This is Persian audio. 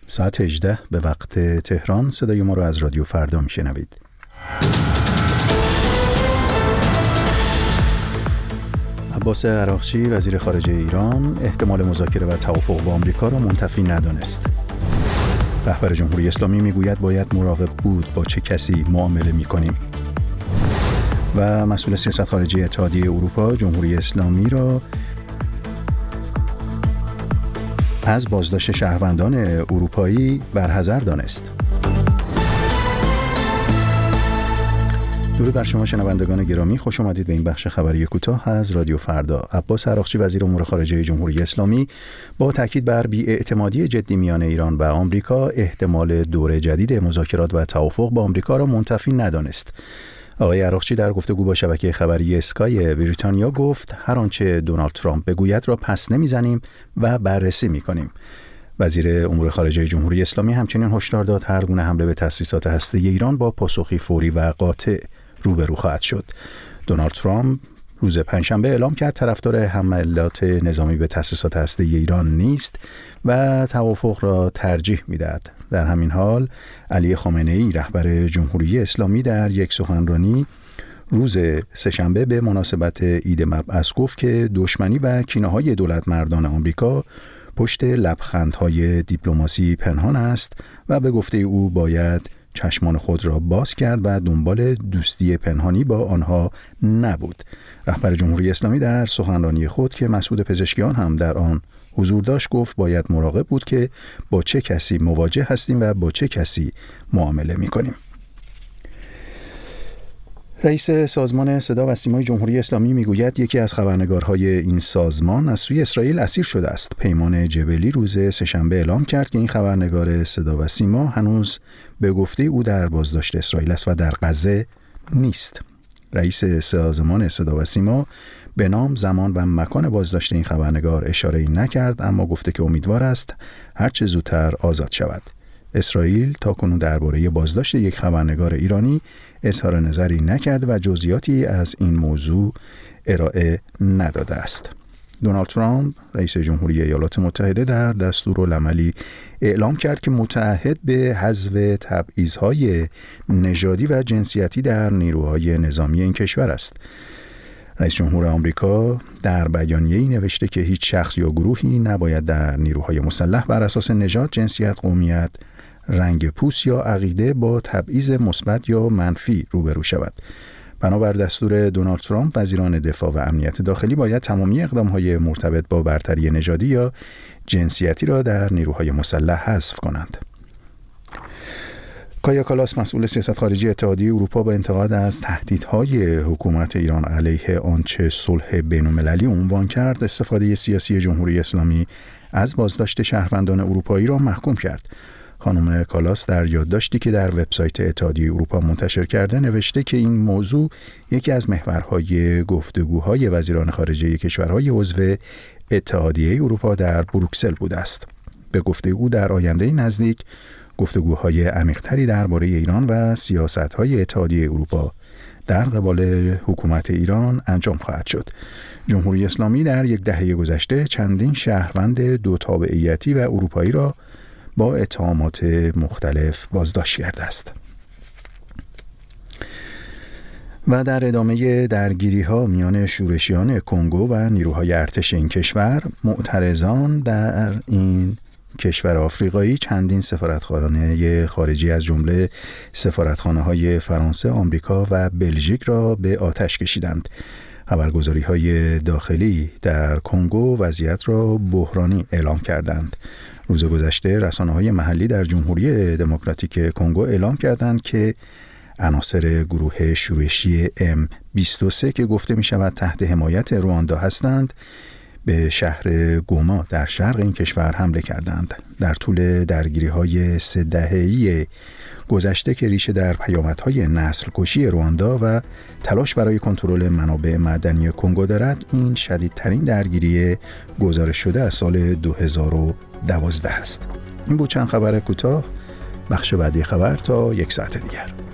ساعت 18 به وقت تهران صدای ما را از رادیو فردا میشنوید. عباس عراقچی وزیر خارجه ایران احتمال مذاکره و توافق با آمریکا را منتفی ندانست. رهبر جمهوری اسلامی میگوید باید مراقب بود با چه کسی معامله میکنیم. و مسئول سیاست خارجی اتحادیه اروپا جمهوری اسلامی را از بازداشت شهروندان اروپایی برحذر دانست. درود بر شما شنوندگان گرامی، خوش آمدید به این بخش خبری کوتاه از رادیو فردا. عباس عراقچی وزیر امور خارجه جمهوری اسلامی با تاکید بر بی‌اعتمادی جدی میان ایران و آمریکا احتمال دور جدید مذاکرات و توافق با آمریکا را منتفی ندانست. آقای عراقچی در گفتگو با شبکه خبری اسکای بریتانیا گفت هر آنچه دونالد ترامپ بگوید را پس نمیزنیم و بررسی میکنیم. وزیر امور خارجه جمهوری اسلامی همچنین هشدار داد هر گونه حمله به تأسیسات هسته‌ای ایران با پاسخی فوری و قاطع روبرو خواهد شد. دونالد ترامپ روز پنجشنبه اعلام کرد طرفدار حملات نظامی به تأسیسات هسته‌ای ایران نیست و توافق را ترجیح می‌دهد. در همین حال علی خامنه‌ای رهبر جمهوری اسلامی در یک سخنرانی روز سه‌شنبه به مناسبت عید مبعث گفت که دشمنی و کینه‌های دولتمردان آمریکا پشت لبخندهای دیپلماسی پنهان است و به گفته او باید چشمان خود را باز کرد و دنبال دوستی پنهانی با آنها نبود. رهبر جمهوری اسلامی در سخنرانی خود که مسعود پزشکیان هم در آن حضور داشت گفت باید مراقب بود که با چه کسی مواجه هستیم و با چه کسی معامله می‌کنیم. رئیس سازمان صدا و سیمای جمهوری اسلامی میگوید یکی از خبرنگارهای این سازمان از سوی اسرائیل اسیر شده است. پیمان جبلی روز سه‌شنبه اعلام کرد که این خبرنگار صدا و سیما هنوز به گفته او در بازداشت اسرائیل است و در غزه نیست. رئیس سازمان صدا و سیما به نام، زمان و مکان بازداشت این خبرنگار اشاره‌ای نکرد، اما گفته که امیدوار است هرچه زودتر آزاد شود. اسرائیل تاکنون درباره بازداشت یک خبرنگار ایرانی اظهار نظری نکرد و جزئیاتی از این موضوع ارائه نداده است. دونالد ترامپ رئیس جمهوری ایالات متحده در دستورالعملی اعلام کرد که متعهد به حذف تبعیض‌های نژادی و جنسیتی در نیروهای نظامی این کشور است. رئیس جمهور آمریکا در بیانیه‌ای نوشته که هیچ شخص یا گروهی نباید در نیروهای مسلح بر اساس نژاد، جنسیت، قومیت، رنگ پوست یا عقیده با تبعیض مثبت یا منفی روبرو شود. بنابر دستور دونالد ترامپ، وزیران دفاع و امنیت داخلی باید تمامی اقدام‌های مرتبط با برتری نژادی یا جنسیتی را در نیروهای مسلح حذف کنند. کایا کالاس مسئول سیاست خارجی اتحادیه اروپا با انتقاد از تهدیدهای حکومت ایران علیه آنچه صلح بین‌المللی عنوان کرد استفاده سیاسی جمهوری اسلامی از بازداشت شهروندان اروپایی را محکوم کرد. خانم کالاس در یادداشتی که در وبسایت اتحادیه اروپا منتشر کرده نوشته که این موضوع یکی از محورهای گفتگوهای وزیران خارجه کشورهای عضو اتحادیه اروپا در بروکسل بوده است. به گفته او در آینده نزدیک گفتگوهای عمیق‌تری درباره ایران و سیاست‌های اتحادیه اروپا در قبال حکومت ایران انجام خواهد شد. جمهوری اسلامی در یک دهه گذشته چندین شهروند دو تابعیتی و اروپایی را با اتهامات مختلف بازداشت کرده است. و در ادامه درگیری‌ها میان شورشیان کنگو و نیروهای ارتش این کشور، معترضان در این کشور آفریقایی چندین سفارتخانه خارجی از جمله سفارتخانه‌های فرانسه، آمریکا و بلژیک را به آتش کشیدند. خبرگزاری‌های داخلی در کنگو وضعیت را بحرانی اعلام کردند. روز گذشته رسانه‌های محلی در جمهوری دموکراتیک کنگو اعلام کردند که عناصر گروه شورشی M23 که گفته می شود تحت حمایت رواندا هستند به شهر گوما در شرق این کشور حمله کردند. در طول درگیری‌های 3 دهه‌ای گذشته که ریشه در پیامدهای نسل کشی رواندا و تلاش برای کنترل منابع معدنی کنگو دارد، این شدیدترین درگیری گزارش شده از سال 2012 است. این بود چند خبر کوتاه. بخش بعدی خبر تا 1 ساعت دیگر.